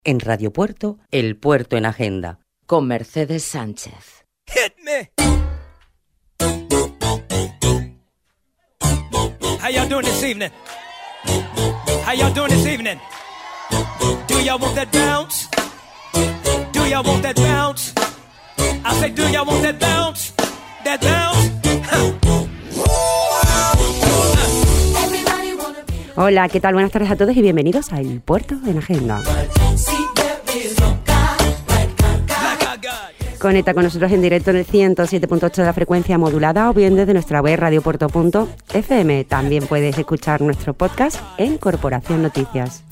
En Radio Puerto, El Puerto en Agenda, con Mercedes Sánchez. Hit me. How y'all doing this evening? How y'all doing this evening? Do y'all want that bounce? Do y'all want that bounce? I say, do y'all want that bounce? That bounce? Hola, ¿qué tal? Buenas tardes a todos y bienvenidos a El Puerto en Agenda. Conecta con nosotros en directo en el 107.8 de la frecuencia modulada o bien desde nuestra web radiopuerto.fm. También puedes escuchar nuestro podcast en Corporación Noticias.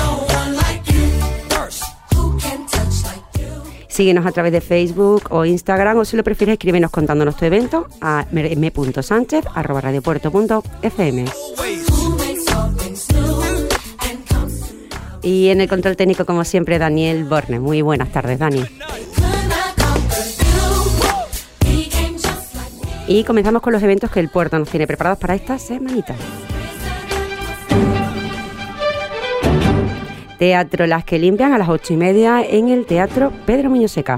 Síguenos a través de Facebook o Instagram, o si lo prefieres escríbenos contándonos tu evento a m.sanchez@radiopuerto.fm. Y en el control técnico, como siempre, Daniel Borne. Muy buenas tardes, Dani. Y comenzamos con los eventos que el puerto nos tiene preparados para esta semanita. Teatro Las que Limpian a las 8:30 en el Teatro Pedro Muñoz Seca.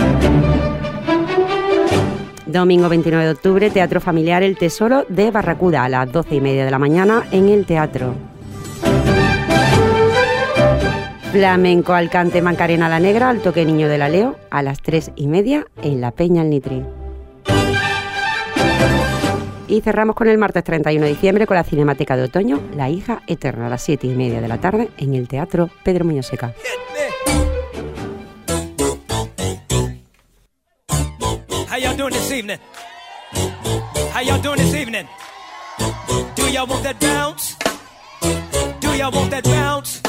Domingo 29 de octubre, Teatro Familiar El Tesoro de Barracuda a las 12:30 de la mañana en el teatro. Flamenco Alcante Macarena la Negra al toque Niño de la Leo a las 3:30 en la Peña El Nitri. Y cerramos con el martes 31 de diciembre con la Cinemateca de Otoño La Hija Eterna a las 7:30 de la tarde en el Teatro Pedro Muñoz Seca. How y'all doing this evening? How y'all doing this evening? Do y'all want that bounce? Do y'all want that bounce?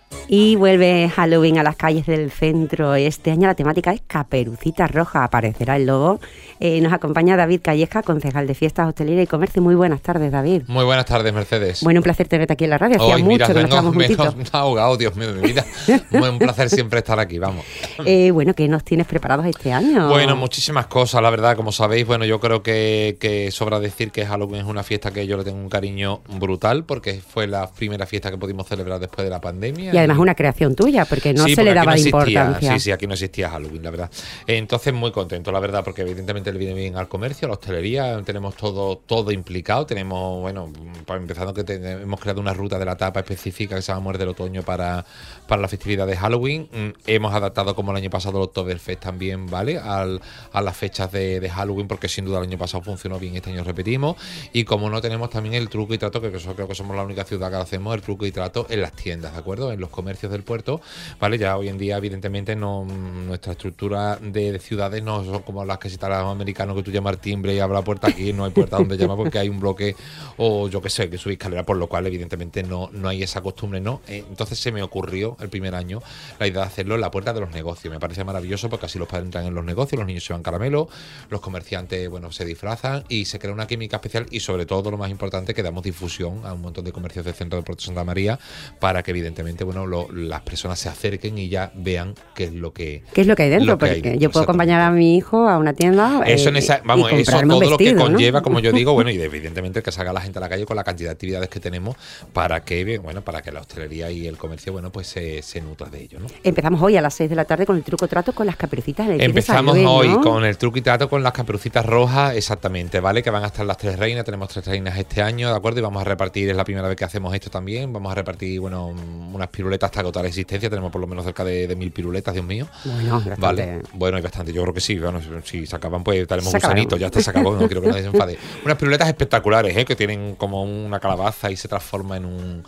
Y vuelve Halloween a las calles del centro. Este año la temática es Caperucita Roja. Aparecerá el logo. Nos acompaña David Calleja, concejal de Fiestas, Hostelería y Comercio. Muy buenas tardes, David. Muy buenas tardes, Mercedes. Bueno, un placer tenerte aquí en la radio. Hacía mucho que no estábamos juntitos. Me he ahogado, Dios mío de mi vida. Un placer siempre estar aquí, vamos. Bueno, ¿qué nos tienes preparados este año? Bueno, muchísimas cosas, la verdad. Como sabéis, bueno, yo creo que sobra decir que Halloween es una fiesta que yo le tengo un cariño brutal, porque fue la primera fiesta que pudimos celebrar después de la pandemia. Y además una creación tuya, porque no se le daba importancia. Sí, aquí no existía Halloween, la verdad. Entonces, muy contento, la verdad, porque evidentemente le viene bien al comercio, a la hostelería, tenemos todo implicado. Tenemos, bueno, empezando que hemos creado una ruta de la tapa específica que se llama Muerde del Otoño para la festividad de Halloween. Hemos adaptado, como el año pasado, el Oktoberfest también, ¿vale? A las fechas de Halloween, porque sin duda el año pasado funcionó bien, este año repetimos. Y como no, tenemos también el truco y trato, que eso creo que somos la única ciudad que hacemos, el truco y trato en las tiendas, ¿de acuerdo? En los comercios del puerto, ¿vale? Ya hoy en día, evidentemente, nuestra estructura de ciudades no son como las que citan los americanos, que tú llamas al timbre y abre la puerta. Aquí no hay puerta donde llamar porque hay un bloque o yo qué sé, que subir escalera, por lo cual evidentemente no hay esa costumbre, ¿no? Entonces se me ocurrió el primer año la idea de hacerlo en la puerta de los negocios. Me parece maravilloso porque así los padres entran en los negocios, los niños se van caramelo, los comerciantes, bueno, se disfrazan y se crea una química especial y sobre todo, lo más importante, que damos difusión a un montón de comercios del centro del Puerto de Santa María para que evidentemente, bueno, las personas se acerquen y ya vean qué es lo que hay dentro, porque yo puedo acompañar a mi hijo a una tienda eso todo lo que conlleva, ¿no? Como yo digo, bueno, y evidentemente que salga la gente a la calle con la cantidad de actividades que tenemos para que la hostelería y el comercio, bueno, pues se nutra de ello, ¿no? Empezamos hoy a las 6 de la tarde con el truco trato con las caperucitas. Empezamos hoy, ¿no? Con el truco y trato con las caperucitas rojas, exactamente, ¿vale? Que van a estar las 3 reinas, tenemos 3 reinas este año, ¿de acuerdo? Y vamos a repartir, es la primera vez que hacemos esto también, vamos a repartir, bueno, unas piruletas hasta agotar la existencia, tenemos por lo menos cerca de 1000 piruletas, Dios mío. Bueno, bastante. Vale, bueno, y bastante, yo creo que sí, bueno, si se acaban pues daremos gusanitos, ya está, se acabó, no quiero que nadie se enfade. Unas piruletas espectaculares, que tienen como una calabaza y se transforma en un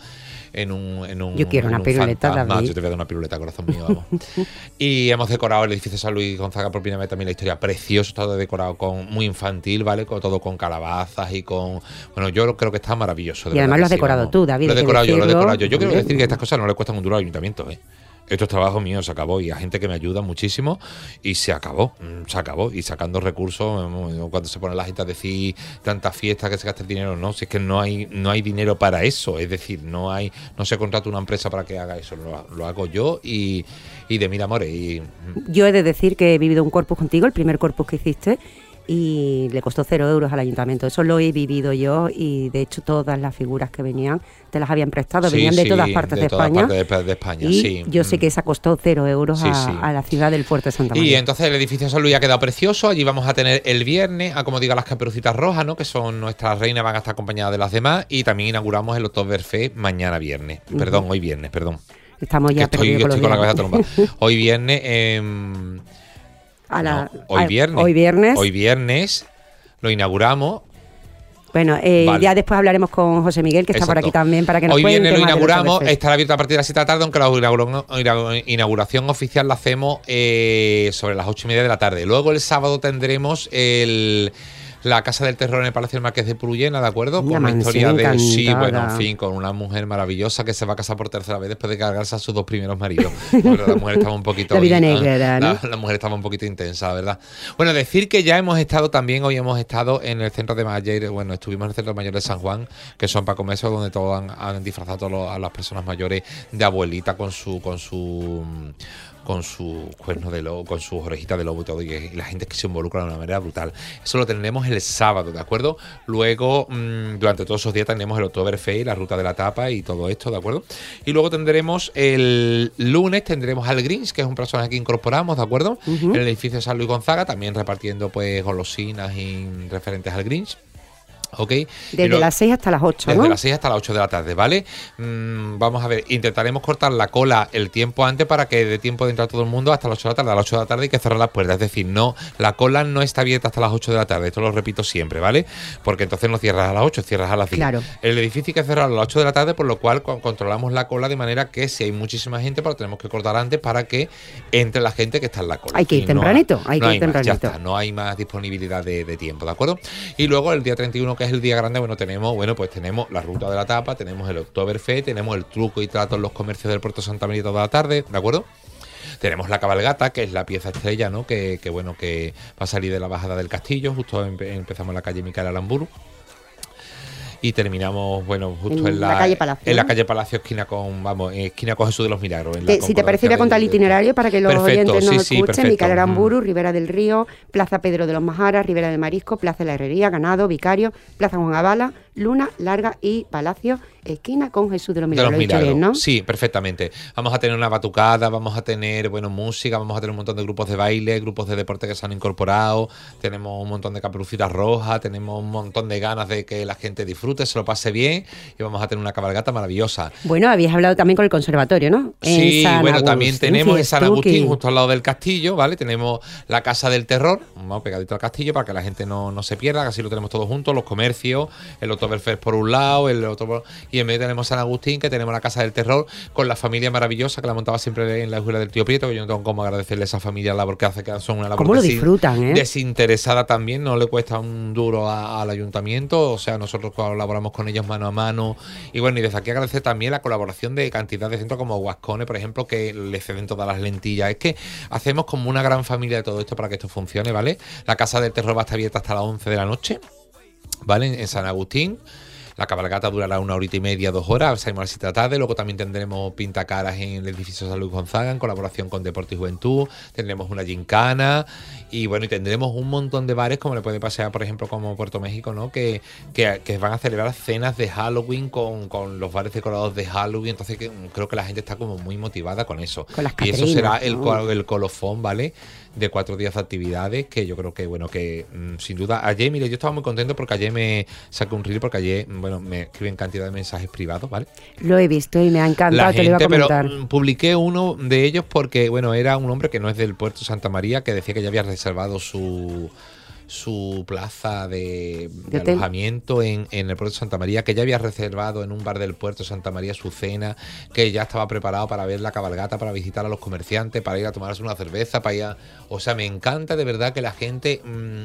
yo quiero una piruleta, David. Yo te voy a dar una piruleta, corazón mío, vamos. Y hemos decorado el edificio San Luis Gonzaga por primera vez, también la historia precioso, todo decorado muy infantil, ¿vale? Todo con calabazas y con... Bueno, yo creo que está maravilloso. Y además lo has decorado tú, David. Lo he decorado yo. Yo quiero decir que estas cosas no le cuestan un duro al ayuntamiento, Esto es trabajo mío, se acabó. Y hay gente que me ayuda muchísimo y se acabó. Y sacando recursos, cuando se pone la gente a decir tantas fiestas que se gasta el dinero, no, si es que no hay dinero para eso. Es decir, no se contrata una empresa para que haga eso. Lo hago yo y de mil amores. Yo he de decir que he vivido un corpus contigo, el primer corpus que hiciste, y le costó 0 euros al ayuntamiento. Eso lo he vivido yo y de hecho todas las figuras que venían te las habían prestado, venían de todas partes de España. De España, y sí. yo sé que esa costó 0 euros a la ciudad del puerto de Santa María. Y entonces el edificio de San Luis ha quedado precioso. Allí vamos a tener el viernes, como digo, las Caperucitas Rojas, ¿no? Que son nuestras reinas, van a estar acompañadas de las demás. Y también inauguramos el Oktoberfest mañana viernes. Perdón, hoy viernes, perdón. Estamos ya estoy con la cabeza tromba. Hoy viernes. Hoy viernes lo inauguramos. Bueno, vale. Ya después hablaremos con José Miguel, que está por aquí también, para que nos cuente. Hoy viernes lo inauguramos, estará abierto a partir de las 7 de la tarde, aunque la inauguración oficial la hacemos sobre las 8:30 de la tarde. Luego el sábado tendremos la Casa del Terror en el Palacio del Marqués de Puruyena, ¿de acuerdo? Con una historia de... Sí, bueno, en fin, con una mujer maravillosa que se va a casar por tercera vez después de cargarse a sus 2 primeros maridos. Porque la mujer estaba un poquito... La vida negra, ¿no? La mujer estaba un poquito intensa, la verdad. Bueno, decir que ya hemos estado también, hoy hemos estado en el centro de mayores, bueno, estuvimos en el centro mayor de San Juan, que son Paco Meso, donde todos han disfrazado a las personas mayores de abuelita con su cuerno de lobo, con sus orejitas de lobo y todo, y la gente que se involucra de una manera brutal. Eso lo tendremos el sábado, ¿de acuerdo? Luego, durante todos esos días tendremos el Oktoberfest, la ruta de la tapa y todo esto, ¿de acuerdo? Y luego tendremos el lunes, tendremos al Grinch, que es un personaje que incorporamos, ¿de acuerdo? En el edificio de San Luis Gonzaga, también repartiendo pues golosinas y referentes al Grinch. Okay. Desde las 6 hasta las 8, Desde ¿no? las 6 hasta las 8 de la tarde, ¿vale? Vamos a ver, intentaremos cortar la cola el tiempo antes para que dé tiempo de entrar todo el mundo hasta las 8 de la tarde. A las 8 de la tarde hay que cerrar las puertas, es decir, no, la cola no está abierta hasta las 8 de la tarde, esto lo repito siempre, ¿vale? Porque entonces no cierras a las 8, cierras a las 10. Claro. El edificio hay que cerrar a las 8 de la tarde, por lo cual controlamos la cola de manera que si hay muchísima gente, pues tenemos que cortar antes para que entre la gente que está en la cola. Hay que ir tempranito, Ya está, no hay más disponibilidad de tiempo, ¿de acuerdo? Y luego el día 31, que es el día grande, tenemos la ruta de la tapa, tenemos el Oktoberfest, tenemos el truco y trato en los comercios del Puerto Santa María toda la tarde, ¿de acuerdo? Tenemos la cabalgata, que es la pieza estrella, ¿no? Que va a salir de la bajada del castillo, justo empezamos en la calle Micael Aramburu. Y terminamos, bueno, justo en la calle Palacio. En la calle Palacio, esquina con Jesús de los Milagros. Si te parece, voy a contar el itinerario para que los oyentes nos escuchen. Micael Aramburu, Ribera del Río, Plaza Pedro de los Majaras, Ribera del Marisco, Plaza de la Herrería, Ganado, Vicario, Plaza Juan Avala, Luna, Larga y Palacio, esquina con Jesús de los Milagros. Bien, ¿no? Sí, perfectamente. Vamos a tener una batucada, vamos a tener música, vamos a tener un montón de grupos de baile, grupos de deporte que se han incorporado, tenemos un montón de Caperucitas Rojas, tenemos un montón de ganas de que la gente disfrute, se lo pase bien, y vamos a tener una cabalgata maravillosa. Bueno, habías hablado también con el conservatorio, ¿no? Sí, bueno, también tenemos en San Agustín, justo al lado del castillo, ¿vale? Tenemos la Casa del Terror, vamos pegadito al castillo para que la gente no se pierda, que así lo tenemos todos juntos, los comercios, el Oktoberfest por un lado, el otro y en medio tenemos San Agustín, que tenemos la Casa del Terror con la familia maravillosa que la montaba siempre en la escuela del tío Prieto, que yo no tengo cómo agradecerle a esa familia la labor que hace, que son una labor ¿cómo lo disfrutan, desinteresada también, no le cuesta un duro al ayuntamiento, o sea, nosotros colaboramos con ellos mano a mano, y bueno, y desde aquí agradecer también la colaboración de cantidad de centros como Guascone, por ejemplo, que le ceden todas las lentillas. Es que hacemos como una gran familia de todo esto para que esto funcione, ¿vale? La Casa del Terror va a estar abierta hasta las 11 de la noche, ¿vale? En San Agustín. La cabalgata durará 1 horita y media, 2 horas, salimos a las 7 de la tarde, luego también tendremos pintacaras en el edificio San Luis Gonzaga, en colaboración con Deporte y Juventud, tendremos una gincana, y bueno, y tendremos un montón de bares, como le puede pasar, por ejemplo, como Puerto México, ¿no? Que van a celebrar cenas de Halloween con los bares decorados de Halloween, entonces creo que la gente está como muy motivada con eso. Con las y eso será ¿no? el colofón, ¿vale? De 4 días de actividades, que yo creo que, bueno, que sin duda, ayer, mire, yo estaba muy contento porque ayer me saqué un reel, porque ayer, bueno, me escriben cantidad de mensajes privados, ¿vale? Lo he visto y me ha encantado, te lo iba a comentar. Pero publiqué uno de ellos porque, bueno, era un hombre que no es del Puerto Santa María, que decía que ya había reservado su plaza de alojamiento en el Puerto Santa María, que ya había reservado en un bar del Puerto Santa María su cena, que ya estaba preparado para ver la cabalgata, para visitar a los comerciantes, para ir a tomarse una cerveza, para ir a... O sea, me encanta de verdad que la gente...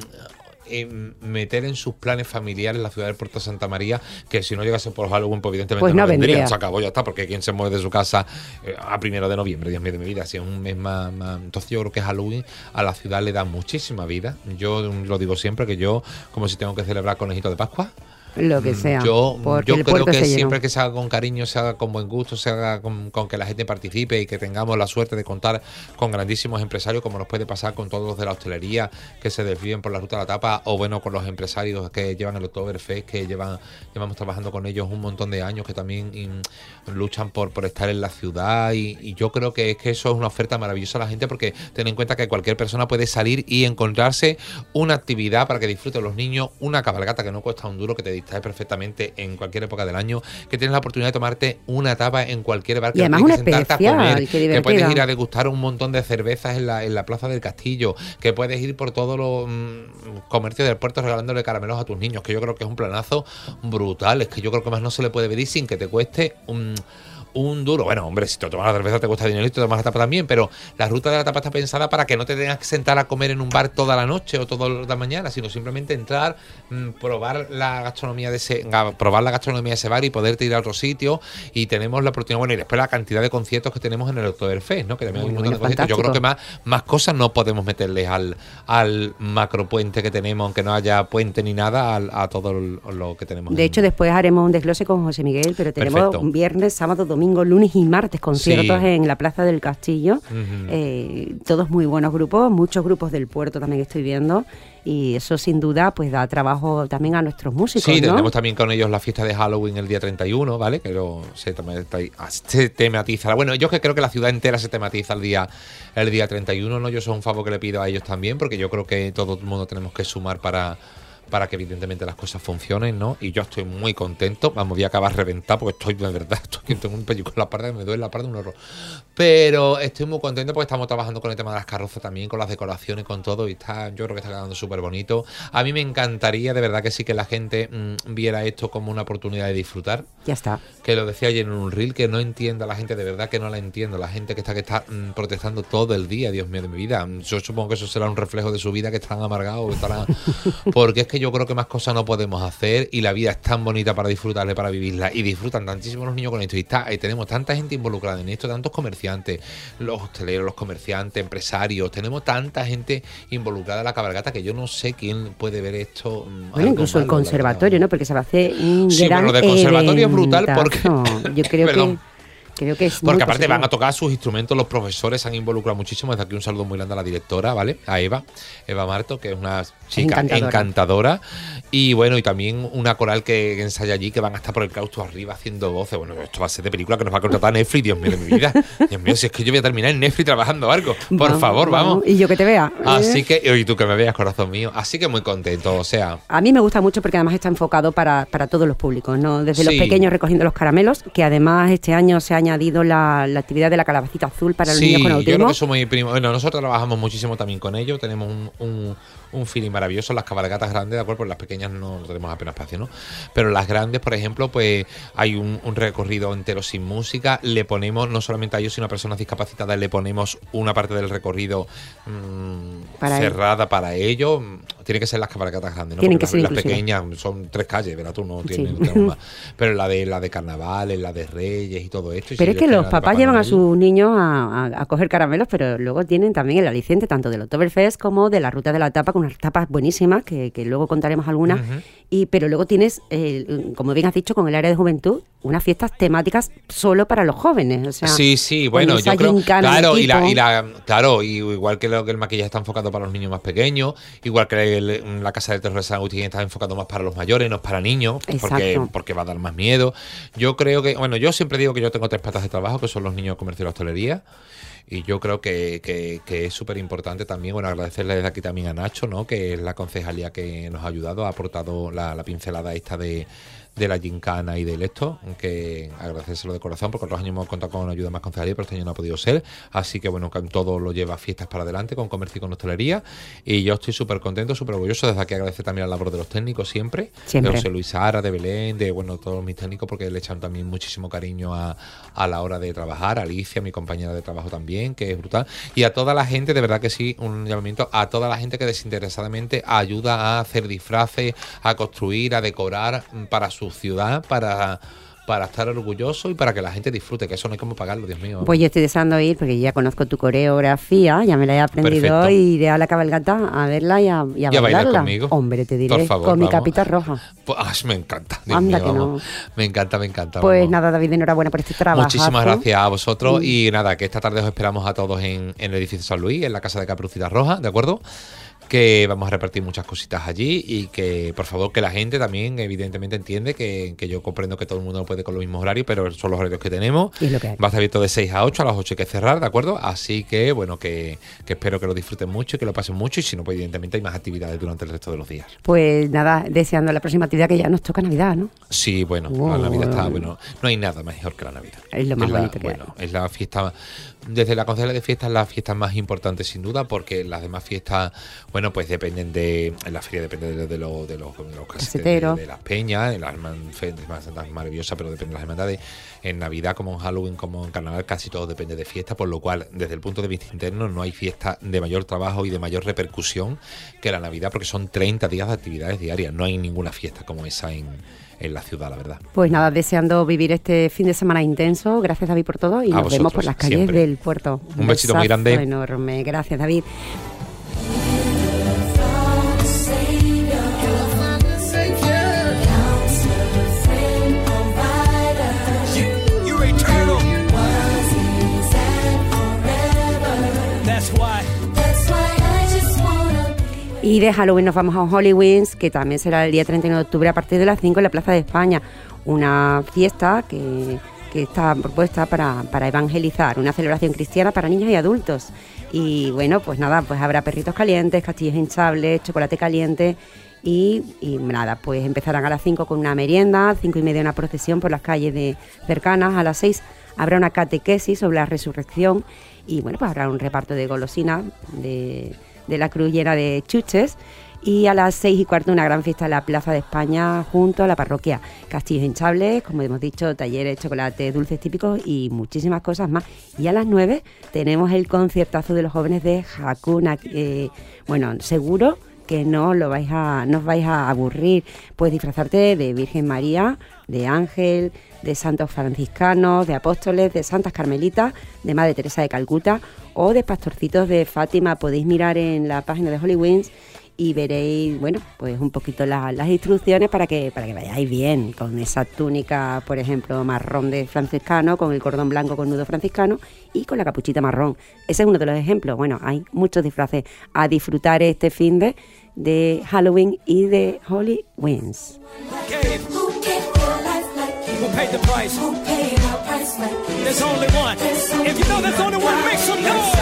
meter en sus planes familiares la ciudad del Puerto Santa María, que si no llegase por Halloween, pues evidentemente pues no vendría. Se acabó, ya está, porque quien se mueve de su casa a 1 de noviembre, Dios mío de mi vida, si es un mes más. Entonces yo creo que Halloween a la ciudad le da muchísima vida. Yo lo digo siempre, que yo, como si tengo que celebrar conejito de Pascua, lo que sea. Yo porque el creo puerto que se llenó. siempre que se haga con cariño, se haga con buen gusto, se haga con que la gente participe y que tengamos la suerte de contar con grandísimos empresarios, como nos puede pasar con todos los de la hostelería que se desvíen por la ruta de la tapa, o bueno, con los empresarios que llevan el Oktoberfest, que llevamos trabajando con ellos un montón de años, que también luchan por estar en la ciudad, y yo creo que es que eso es una oferta maravillosa a la gente, porque ten en cuenta que cualquier persona puede salir y encontrarse una actividad para que disfruten los niños, una cabalgata que no cuesta un duro, que te distrae perfectamente en cualquier época del año, que tienes la oportunidad de tomarte una tapa en cualquier bar, que Y además no tienes una que sentarte a especial, comer, qué que puedes divertida. ir a degustar un montón de cervezas en la plaza del Castillo, que puedes ir por todos los comercios del puerto regalándole caramelos a tus niños, que yo creo que es un planazo brutal. Es que yo creo que más no se le puede pedir sin que te cueste un duro. Bueno, hombre, si te tomas la cerveza te cuesta dinero y te tomas la tapa también, pero la ruta de la tapa está pensada para que no te tengas que sentar a comer en un bar toda la noche o toda la mañana, sino simplemente entrar, probar la gastronomía de ese bar y poderte ir a otro sitio. Y tenemos la oportunidad, bueno, y después la cantidad de conciertos que tenemos en el Oktoberfest, ¿no? Que también hay un montón de conciertos. Yo creo que más cosas no podemos meterles al macropuente que tenemos, aunque no haya puente ni nada, a todo lo que tenemos. De hecho, después haremos un desglose con José Miguel, pero tenemos Perfecto. viernes, sábado, domingo, lunes y martes conciertos Sí. en la Plaza del Castillo. Ujú. Todos muy buenos grupos, muchos grupos del puerto también estoy viendo. Y eso sin duda pues da trabajo también a nuestros músicos, Sí, ¿no? tenemos también con ellos la fiesta de Halloween el día 31, ¿vale? Que se tematiza. Bueno, yo que creo que la ciudad entera se tematiza el día 31, ¿no? Yo soy un favor que le pido a ellos también, porque yo creo que todo el mundo tenemos que sumar para que evidentemente las cosas funcionen, ¿no? Y yo estoy muy contento. Vamos, voy a acabar reventado porque estoy, de verdad, tengo un pellizco en la espalda, me duele la espalda un horror. Pero estoy muy contento porque estamos trabajando con el tema de las carrozas también, con las decoraciones, con todo, y yo creo que está quedando súper bonito. A mí me encantaría, de verdad que sí, que la gente viera esto como una oportunidad de disfrutar. Ya está. Que lo decía ayer en un reel, que no entienda la gente, de verdad que no la entiendo, la gente que está protestando todo el día, Dios mío de mi vida. Yo supongo que eso será un reflejo de su vida, que están amargados, porque es que yo creo que más cosas no podemos hacer, y la vida es tan bonita para disfrutarla, para vivirla, y disfrutan tantísimo los niños con esto, y tenemos tanta gente involucrada en esto, tantos comerciantes, los hosteleros, los comerciantes, empresarios, tenemos tanta gente involucrada en la cabalgata, que yo no sé quién puede ver esto. Bueno, incluso el conservatorio, ¿no? Porque se va a hacer un Sí, gran bueno, de conservatorio es brutal eventazo. porque Yo creo Perdón. creo que es muy Porque aparte positivo. van a tocar sus instrumentos, los profesores se han involucrado muchísimo. Desde aquí un saludo muy grande a la directora, ¿vale? A Eva Marto, que es una chica encantadora. Y bueno, y también una coral que ensaya allí, que van a estar por el claustro arriba haciendo voces. Bueno, esto va a ser de película que nos va a contratar Netflix, Dios mío de mi vida. Dios mío, si es que yo voy a terminar en Netflix trabajando algo. Por favor, vamos. Y yo que te vea. Así que, y tú que me veas, corazón mío. Así que muy contento, o sea. A mí me gusta mucho porque además está enfocado para todos los públicos, ¿no? Desde los Sí. pequeños recogiendo los caramelos, que además este año se ha añadido la actividad de la calabacita azul para los niños con yo creo autismo. que eso muy primo. Bueno, nosotros trabajamos muchísimo también con ellos. Tenemos un feeling maravilloso. Las cabalgatas grandes, de acuerdo, pues las pequeñas no tenemos apenas espacio, ¿no? Pero las grandes, por ejemplo, pues hay un recorrido entero sin música. Le ponemos, no solamente a ellos, sino a personas discapacitadas, le ponemos una parte del recorrido cerrada para ellos. Tiene que ser las cabalgatas grandes, ¿no? Tienen Porque que ser las inclusivas. pequeñas son 3 calles, ¿verdad? Tú no tienes, Sí. no tenemos más. Pero la de carnavales, la de Reyes y todo esto. Y Pero si es que Dios quiere, los la de papás Papá llevan a Noel. sus niños a coger caramelos, pero luego tienen también el aliciente tanto del Oktoberfest como de la Ruta de la Tapa, con unas tapas buenísimas, que luego contaremos algunas. Ujú. Pero luego tienes, como bien has dicho, con el área de juventud, unas fiestas temáticas solo para los jóvenes. O sea, Sí, bueno, con esa yo creo, gincana de claro, equipo. claro, y igual que el maquillaje está enfocado para los niños más pequeños, igual que la Casa de Terror de San Agustín está enfocado más para los mayores, no es para niños, Exacto. porque va a dar más miedo. Yo creo que, bueno, yo siempre digo que yo tengo 3 patas de trabajo, que son los niños, comercio y la hostelería. Y yo creo que es súper importante también, bueno, agradecerle desde aquí también a Nacho, ¿no? Que es la concejalía que nos ha ayudado, ha aportado la pincelada esta de la gincana y del esto, que agradecérselo de corazón, porque otros años hemos contado con ayuda más concejalía, pero este año no ha podido ser. Así que bueno, todo lo lleva fiestas para adelante, con comercio y con hostelería. Y yo estoy súper contento, súper orgulloso. Desde aquí agradecer también la labor de los técnicos siempre. Siempre. De José Luis Sara, de Belén, de bueno, todos mis técnicos, porque le echan también muchísimo cariño a la hora de trabajar. Alicia, mi compañera de trabajo también, que es brutal. Y a toda la gente, de verdad que sí, un llamamiento a toda la gente que desinteresadamente ayuda a hacer disfraces, a construir, a decorar para su ciudad, para estar orgulloso y para que la gente disfrute, que eso no hay como pagarlo, Dios mío. Pues yo estoy deseando ir porque ya conozco tu coreografía, ya me la he aprendido. Perfecto. Y iré a la cabalgata a verla y a bailar bailarla. conmigo. Hombre, te diré, Por favor, con mi vamos. capita roja. Pues, me encanta. Dios Anda mío, que vamos. no. Me encanta. Pues vamos. nada, David, enhorabuena por este trabajo. Muchísimas gracias a vosotros y nada, que esta tarde os esperamos a todos en el edificio San Luis, en la casa de Caperucita Roja, ¿de acuerdo? Que vamos a repartir muchas cositas allí y que por favor que la gente también evidentemente entiende que yo comprendo que todo el mundo no puede con los mismos horarios, pero son los horarios que tenemos. Y es lo que hay. Va a estar abierto de 6 a 8, a las 8 hay que cerrar, ¿de acuerdo? Así que bueno, que espero que lo disfruten mucho y que lo pasen mucho y si no, pues evidentemente hay más actividades durante el resto de los días. Pues nada, deseando la próxima actividad que ya nos toca Navidad, ¿no? Sí, bueno, Wow. la Navidad está, bueno, no hay nada mejor que la Navidad. Es lo más bonito que bueno, es la fiesta, desde la concejalía de fiestas, la fiesta más importante sin duda, porque las demás fiestas, bueno, pues dependen la feria depende de los Caseteros, de las peñas, en las más maravillosas, pero depende de las hermandades. En Navidad, como en Halloween, como en Carnaval, casi todo depende de fiesta, por lo cual, desde el punto de vista interno, no hay fiesta de mayor trabajo y de mayor repercusión que la Navidad, porque son 30 días de actividades diarias. No hay ninguna fiesta como esa en la ciudad, la verdad. Pues nada, deseando vivir este fin de semana intenso. Gracias, David, por todo y nos vemos por las calles siempre. del puerto. Un besito muy grande. Enorme. Gracias, David. You're eternal. That's why. Y de Halloween nos vamos a Holy Wings, que también será el día 31 de octubre a partir de las 5 en la Plaza de España. Una fiesta que está propuesta para evangelizar, una celebración cristiana para niños y adultos. Y bueno, pues nada, pues habrá perritos calientes, castillos hinchables, chocolate caliente y nada, pues empezarán a las 5 con una merienda, 5:30 una procesión por las calles cercanas, a las 6 habrá una catequesis sobre la resurrección y bueno, pues habrá un reparto de golosinas de la cruz llena de chuches y a las 6:15 una gran fiesta en la Plaza de España junto a la parroquia. Castillos hinchables, como hemos dicho, talleres, chocolate, dulces típicos y muchísimas cosas más. Y a las 9 tenemos el conciertazo de los jóvenes de Hakuna. Bueno, seguro que no os vais a aburrir. Puedes disfrazarte de Virgen María, de ángel, de santos franciscanos, de apóstoles, de santas carmelitas, de Madre Teresa de Calcuta o de pastorcitos de Fátima. Podéis mirar en la página de Holy Wings y veréis, bueno, pues un poquito las instrucciones para que vayáis bien, con esa túnica, por ejemplo, marrón de franciscano, con el cordón blanco con nudo franciscano y con la capuchita marrón. Ese es uno de los ejemplos. Bueno, hay muchos disfraces a disfrutar este fin de Halloween y de Holy Wings. Who paid the price? There's only one. If you know there's only one, make some noise.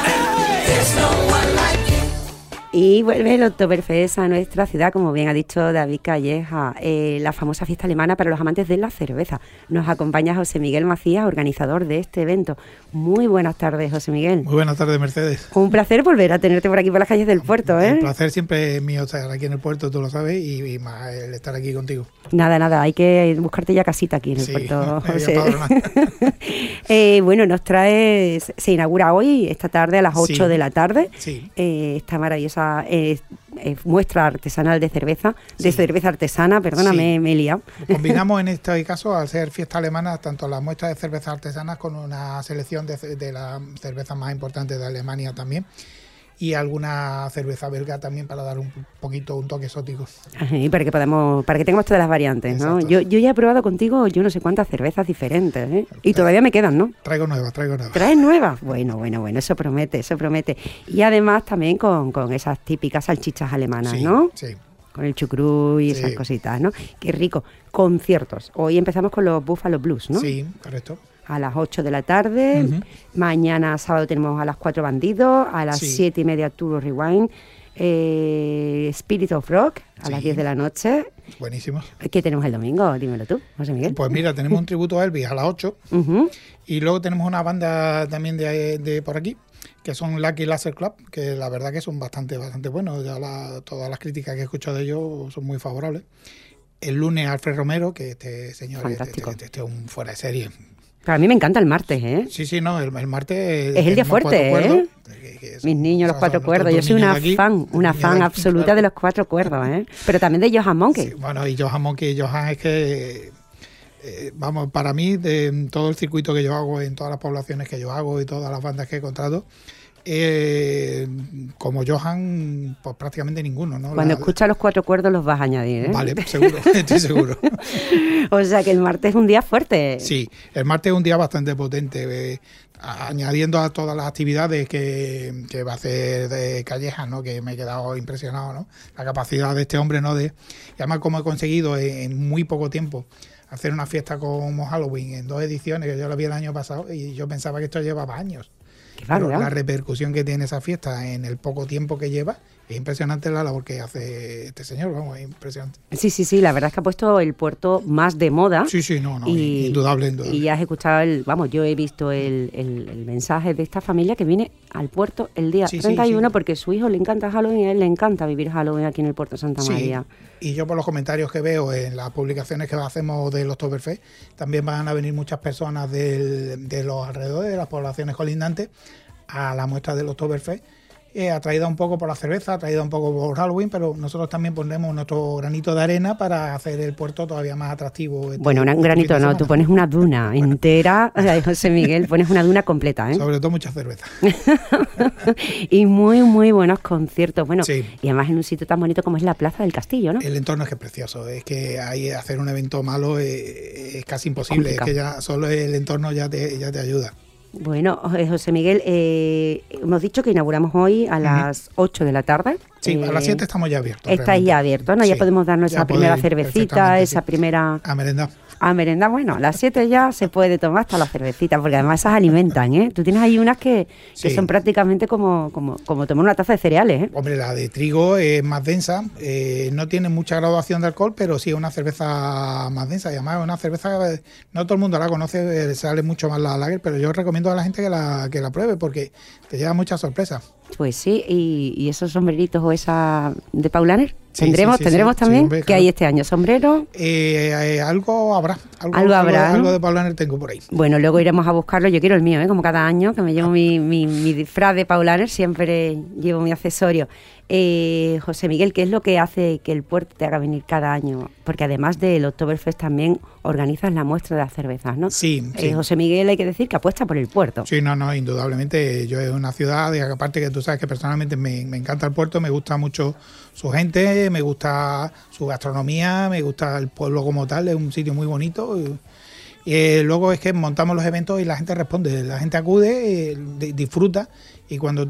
Y vuelve el Oktoberfest a nuestra ciudad, como bien ha dicho David Calleja, la famosa fiesta alemana para los amantes de la cerveza. Nos acompaña José Miguel Macías, organizador de este evento. Muy buenas tardes, José Miguel. Muy buenas tardes, Mercedes. Un placer volver a tenerte por aquí por las calles del puerto, ¿eh? Un placer siempre es mío estar aquí en el puerto, tú lo sabes, y más el estar aquí contigo. Nada, hay que buscarte ya casita aquí en el puerto, José. Bueno, se inaugura hoy, esta tarde, a las 8 de la tarde, esta maravillosa muestra artesanal de cerveza, cerveza artesana, perdóname, me he liado. Combinamos en este caso, al ser fiesta alemana, tanto la muestra de cervezas artesanas con una selección de las cervezas más importantes de Alemania también. Y alguna cerveza belga también para dar un toque exótico. Y para que tengamos todas las variantes, ¿no? Yo ya he probado contigo yo no sé cuántas cervezas diferentes, ¿eh? Y todavía me quedan, ¿no? Traigo nuevas. ¿Traes nuevas? Bueno, eso promete. Y además también con esas típicas salchichas alemanas, ¿no? Sí. Con el chucrú y esas cositas, ¿no? Qué rico. Conciertos. Hoy empezamos con los Buffalo Blues, ¿no? Sí, correcto. A las 8 de la tarde, mañana sábado tenemos a las 4 Bandidos, a las 7:30 Turbo Rewind, Spirit of Rock a las 10 de la noche. Buenísimo. ¿Qué tenemos el domingo? Dímelo tú, José Miguel. Pues mira, tenemos un tributo a Elvis a las 8 y luego tenemos una banda también de por aquí que son Lucky Laser Club, que la verdad que son bastante buenos. Todas las críticas que he escuchado de ellos son muy favorables. El lunes Alfred Romero, que este señor este es un fuera de serie. Pero a mí me encanta el martes, ¿eh? Sí, no, el martes... Es el día fuerte, ¿eh? Mis niños, los cuatro cuerdos. Yo soy una fan absoluta de los cuatro cuerdos, ¿eh? Pero también de Johann Monkey. Sí, bueno, y Johann Monkey, Johann es que vamos, para mí, de todo el circuito que yo hago, en todas las poblaciones que yo hago y todas las bandas que he encontrado, como Johan, pues prácticamente ninguno, ¿no? Cuando escuchas los 4 cuerdos los vas a añadir, ¿eh? Vale, seguro, estoy seguro. O sea que el martes es un día fuerte. Sí, el martes es un día bastante potente, añadiendo a todas las actividades que va a hacer de Calleja, ¿no? Que me he quedado impresionado, ¿no? La capacidad de este hombre, ¿no? Y además cómo he conseguido en muy poco tiempo hacer una fiesta como Halloween en 2 ediciones, que yo lo vi el año pasado y yo pensaba que esto llevaba años. Pero la repercusión que tiene esa fiesta en el poco tiempo que lleva, es impresionante la labor que hace este señor, vamos, es impresionante. Sí, la verdad es que ha puesto el puerto más de moda. Sí, indudable. Y ya has escuchado, yo he visto el mensaje de esta familia que viene al puerto el día 31 porque su hijo le encanta Halloween y a él le encanta vivir Halloween aquí en el puerto de Santa María. Y yo por los comentarios que veo en las publicaciones que hacemos del Oktoberfest, también van a venir muchas personas de los alrededores, de las poblaciones colindantes, a la muestra del Oktoberfest, atraída un poco por la cerveza, atraída un poco por Halloween, pero nosotros también ponemos nuestro granito de arena para hacer el puerto todavía más atractivo. Bueno, un granito no, tú pones una duna entera, José Miguel, pones una duna completa, ¿eh? Sobre todo mucha cerveza. Y muy, muy buenos conciertos. Bueno, sí. Y además en un sitio tan bonito como es la Plaza del Castillo, ¿no? El entorno es que es precioso, es que ahí hacer un evento malo es casi imposible, complicado. Es que ya solo el entorno ya te ayuda. Bueno, José Miguel, hemos dicho que inauguramos hoy a las 8 de la tarde. Sí, a las 7 estamos ya abiertos. Estáis ya abiertos, ¿no? Sí, ya podemos darnos esa primera cervecita, esa primera... A merendar. A merendar, bueno, a las 7 ya se puede tomar hasta la cervecita, porque además esas alimentan, ¿eh? Tú tienes ahí unas que son prácticamente como tomar una taza de cereales, ¿eh? Hombre, la de trigo es más densa, no tiene mucha graduación de alcohol, pero sí es una cerveza más densa. Y además es una cerveza, no todo el mundo la conoce, sale mucho más la lager, pero yo recomiendo a la gente que la pruebe, porque te lleva muchas sorpresas. Pues sí, y esos sombreritos o esa de Paulaner, tendremos también, hombre, ¿qué hay este año? ¿Sombrero? Algo habrá. Algo de Paulaner tengo por ahí. Bueno, luego iremos a buscarlo. Yo quiero el mío, como cada año, que me llevo mi disfraz de Paulaner, siempre llevo mi accesorio. José Miguel, ¿qué es lo que hace que el puerto te haga venir cada año? Porque además del Oktoberfest también organizas la muestra de las cervezas, ¿no? Sí. José Miguel, hay que decir que apuesta por el puerto. Sí, no, indudablemente. Yo es una ciudad, y aparte que tú sabes que personalmente me encanta el puerto, me gusta mucho su gente, me gusta su gastronomía, me gusta el pueblo como tal, es un sitio muy bonito. Y luego es que montamos los eventos y la gente responde, la gente acude, disfruta. Y cuando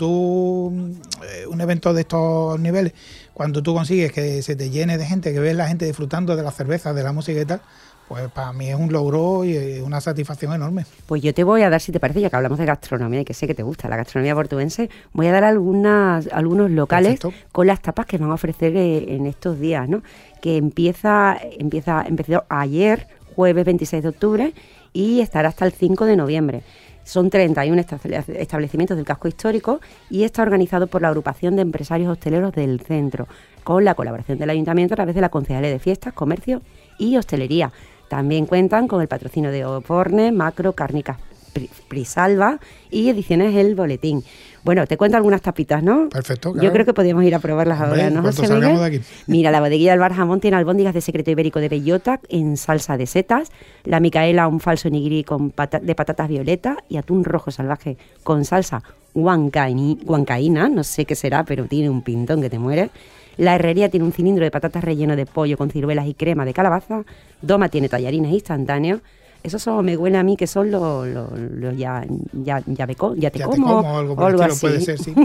un evento de estos niveles, cuando tú consigues que se te llene de gente, que ves la gente disfrutando de la cerveza, de la música y tal, pues para mí es un logro y una satisfacción enorme. Pues yo te voy a dar, si te parece, ya que hablamos de gastronomía y que sé que te gusta la gastronomía portuense, voy a dar algunos locales. Perfecto. Con las tapas que van a ofrecer en estos días, ¿no? Que empezó ayer, jueves 26 de octubre, y estará hasta el 5 de noviembre. Son 31 establecimientos del casco histórico y está organizado por la agrupación de empresarios hosteleros del centro, con la colaboración del ayuntamiento a través de la Concejalía de Fiestas, Comercio y Hostelería. También cuentan con el patrocinio de Oporne, Macro, Cárnicas Prisalba y Ediciones El Boletín. Bueno, te cuento algunas tapitas, ¿no? Perfecto, claro. Yo creo que podríamos ir a probarlas ahora, ¿no, José Miguel? De aquí. Mira, la bodeguilla del Bar Jamón tiene albóndigas de secreto ibérico de bellota en salsa de setas, la Micaela un falso nigiri de patatas violeta y atún rojo salvaje con salsa huancaína, no sé qué será, pero tiene un pintón que te mueres. La Herrería tiene un cilindro de patatas relleno de pollo con ciruelas y crema de calabaza. Doma tiene tallarines instantáneos. Esos me huele a mí que son los ya te como o algo así. Puede ser, sí.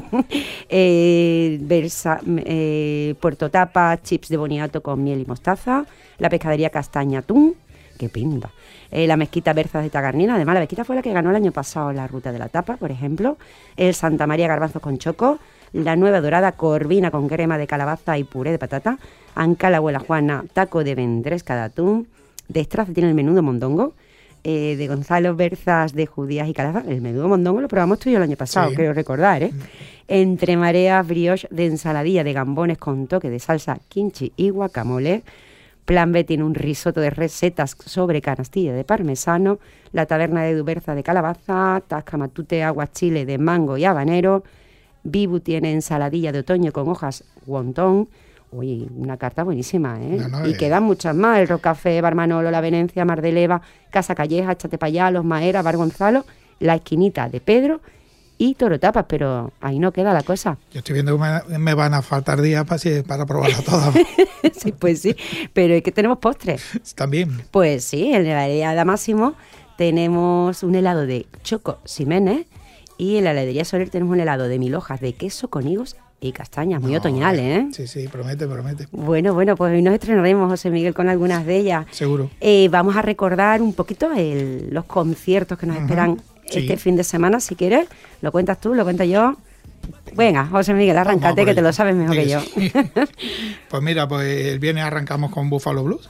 Puerto Tapa, chips de boniato con miel y mostaza. La pescadería Castaña Atún, qué pinta. La mezquita Berzas de Tagarnina, además la mezquita fue la que ganó el año pasado la ruta de la tapa, por ejemplo. El Santa María Garbanzos con choco. La Nueva Dorada Corvina con crema de calabaza y puré de patata. Anca la Abuela Juana, taco de ventresca de atún. De Estraza tiene el menudo mondongo. De Gonzalo Berzas de judías y calabaza. El menudo mondongo lo probamos tú y yo el año pasado, sí. Creo recordar, ¿eh? Entre mareas, brioche de ensaladilla de gambones con toque de salsa kimchi y guacamole. Plan B tiene un risotto de recetas sobre canastilla de parmesano. La Taberna de Duberza de calabaza. Tascamatute aguachile de mango y habanero. Bibu tiene ensaladilla de otoño con hojas wonton. Uy, una carta buenísima, ¿eh? No, y quedan muchas más. El Rocafé, Bar Manolo, La Venecia, Mar de Leva, Casa Calleja, Échate pa' allá, Los Maera, Bar Gonzalo, La Esquinita de Pedro y Toro Tapas, pero ahí no queda la cosa. Yo estoy viendo que me van a faltar días para probarlas todas. Sí, pues sí, pero es que tenemos postres. También. Pues sí, en la heladería Máximo tenemos un helado de Choco Ximénez y en la heladería Soler tenemos un helado de 1000 hojas de queso con higos y castañas, muy otoñales, ¿eh? Sí, promete. Bueno, pues hoy nos estrenaremos, José Miguel, con algunas de ellas. Seguro. Vamos a recordar un poquito los conciertos que nos esperan este fin de semana, si quieres. ¿Lo cuentas tú? ¿Lo cuento yo? Venga, José Miguel, arráncate, que te lo sabes mejor que yo. Pues mira, pues el viernes arrancamos con Buffalo Blues.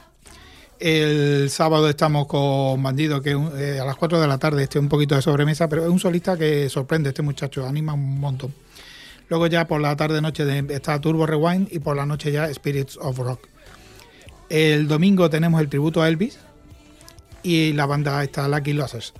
El sábado estamos con Bandido, que a las 4 de la tarde, un poquito de sobremesa, pero es un solista que sorprende, este muchacho, anima un montón. Luego ya por la tarde-noche está Turbo Rewind y por la noche ya Spirits of Rock. El domingo tenemos el tributo a Elvis y la banda está Lucky Losers.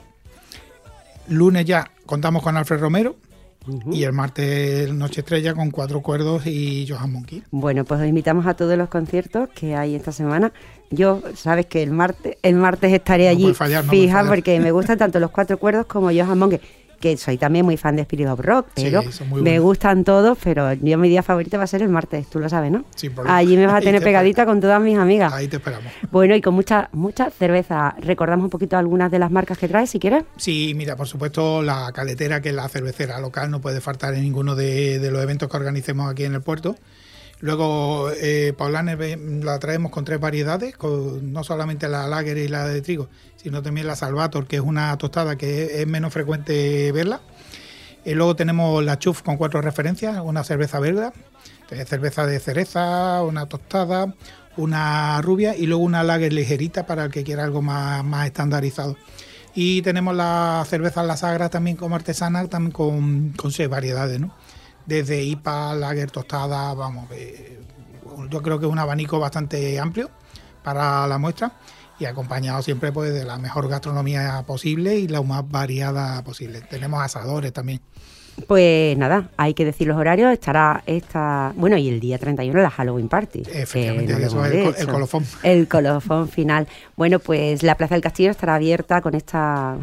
Lunes ya contamos con Alfred Romero. Y el martes Noche Estrella con 4 Cuerdos y Johan Monkey. Bueno, pues os invitamos a todos los conciertos que hay esta semana. Yo, sabes que el martes estaré allí fija porque me gustan tanto los 4 Cuerdos como Johan Monkey, que soy también muy fan de Spirit of Rock, pero me gustan todos, pero yo mi día favorito va a ser el martes, tú lo sabes, ¿no? Sí, allí me vas a tener pegadita con todas mis amigas. Ahí te esperamos. Bueno, y con mucha cerveza. Recordamos un poquito algunas de las marcas que traes, si quieres. Sí, mira, por supuesto, la Caletera, que es la cervecera local, no puede faltar en ninguno de los eventos que organicemos aquí en el puerto. Luego, Paulaner la traemos con 3 variedades, no solamente la Lager y la de trigo, sino también la Salvator, que es una tostada que es menos frecuente verla. Luego tenemos la Chuf con 4 referencias, una cerveza belga, cerveza de cereza, una tostada, una rubia y luego una Lager ligerita para el que quiera algo más estandarizado. Y tenemos la cerveza La Sagra también como artesana, también con 6 variedades, ¿no? Desde IPA, lager, tostada, vamos, yo creo que es un abanico bastante amplio para la muestra y acompañado siempre pues de la mejor gastronomía posible y la más variada posible. Tenemos asadores también. Pues nada, hay que decir los horarios, estará bueno, y el día 31 la Halloween Party. Efectivamente, eso es el colofón. El colofón final. Bueno, pues la Plaza del Castillo estará abierta con esta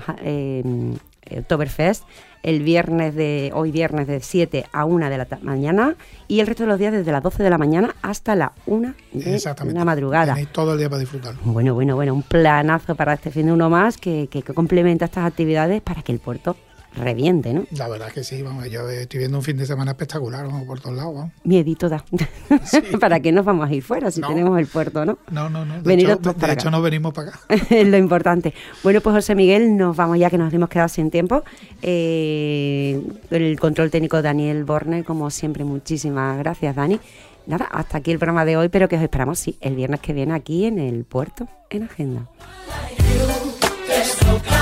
Oktoberfest hoy viernes de 7 a 1 de la mañana y el resto de los días desde las 12 de la mañana hasta la 1 de la madrugada. Tenéis todo el día para disfrutarlo. Bueno, un planazo para este fin de uno más que complementa estas actividades para que el puerto reviente, ¿no? La verdad es que sí, vamos, yo estoy viendo un fin de semana espectacular, vamos, por todos lados, vamos. Miedito da. Sí. ¿Para qué nos vamos a ir fuera si tenemos el puerto, no? No. De hecho, no venimos para acá. Es lo importante. Bueno, pues José Miguel, nos vamos ya que nos hemos quedado sin tiempo. El control técnico Daniel Borner, como siempre, muchísimas gracias, Dani. Nada, hasta aquí el programa de hoy, pero que os esperamos, sí, el viernes que viene aquí en el puerto, en Agenda.